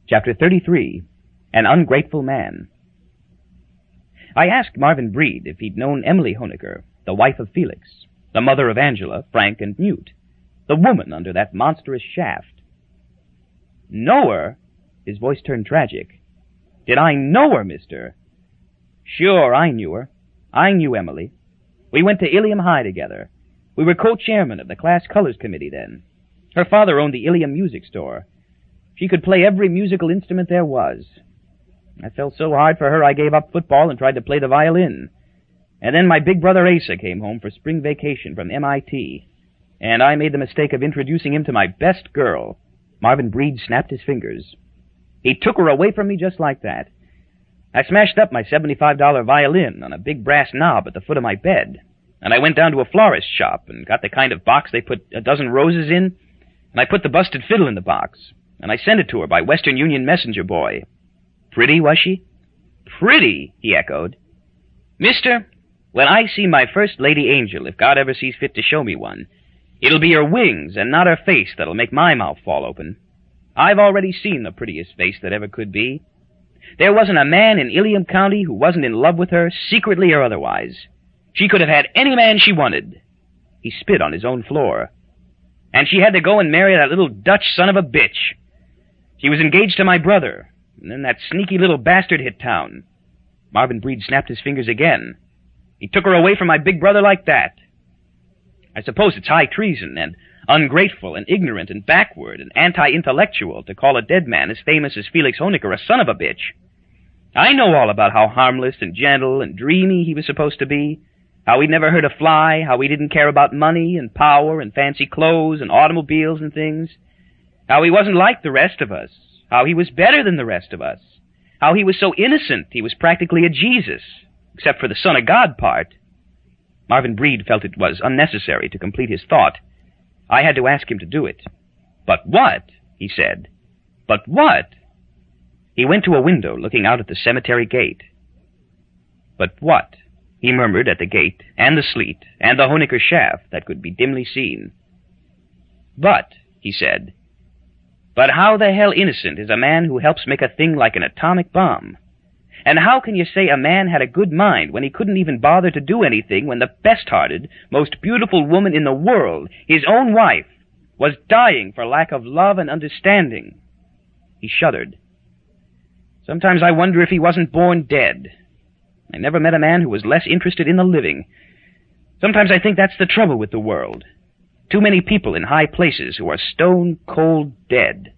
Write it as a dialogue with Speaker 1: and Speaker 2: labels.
Speaker 1: Chapter 33, An Ungrateful Man. I asked Marvin Breed if he'd known Emily Hoenikker, the wife of Felix, the mother of Angela, Frank, and Newt, the woman under that monstrous shaft. Know her? His voice turned tragic. Did I know her, mister? Sure, I knew her. I knew Emily. We went to Ilium High together. We were co-chairmen of the class colors committee then. Her father owned the Ilium music store. She could play every musical instrument there was. I felt so hard for her I gave up football and tried to play the violin. And then my big brother Asa came home for spring vacation from MIT, and I made the mistake of introducing him to my best girl. Marvin Breed snapped his fingers. He took her away from me just like that. I smashed up my $75 violin on a big brass knob at the foot of my bed, and I went down to a florist's shop and got the kind of box they put a dozen roses in, and I put the busted fiddle in the box, and I sent it to her by Western Union messenger boy. Pretty, was she? Pretty, he echoed. Mister, when I see my first lady angel, if God ever sees fit to show me one, it'll be her wings and not her face that'll make my mouth fall open. I've already seen the prettiest face that ever could be. There wasn't a man in Ilium County who wasn't in love with her, secretly or otherwise. She could have had any man she wanted. He spit on his own floor. And she had to go and marry that little Dutch son of a bitch. She was engaged to my brother, and then that sneaky little bastard hit town. Marvin Breed snapped his fingers again. He took her away from my big brother like that. I suppose it's high treason and ungrateful and ignorant and backward and anti-intellectual to call a dead man as famous as Felix Hoenikker a son of a bitch. I know all about how harmless and gentle and dreamy he was supposed to be, how he'd never hurt a fly, how he didn't care about money and power and fancy clothes and automobiles and things, how he wasn't like the rest of us, how he was better than the rest of us, how he was so innocent he was practically a Jesus, except for the Son of God part. Marvin Breed felt it was unnecessary to complete his thought. I had to ask him to do it. But what? He said. But what? He went to a window looking out at the cemetery gate. But what? He murmured at the gate, and the sleet, and the Hoenikker shaft that could be dimly seen. But, he said, but how the hell innocent is a man who helps make a thing like an atomic bomb? And how can you say a man had a good mind when he couldn't even bother to do anything when the best-hearted, most beautiful woman in the world, his own wife, was dying for lack of love and understanding? He shuddered. Sometimes I wonder if he wasn't born dead. I never met a man who was less interested in the living. Sometimes I think that's the trouble with the world. Too many people in high places who are stone-cold dead.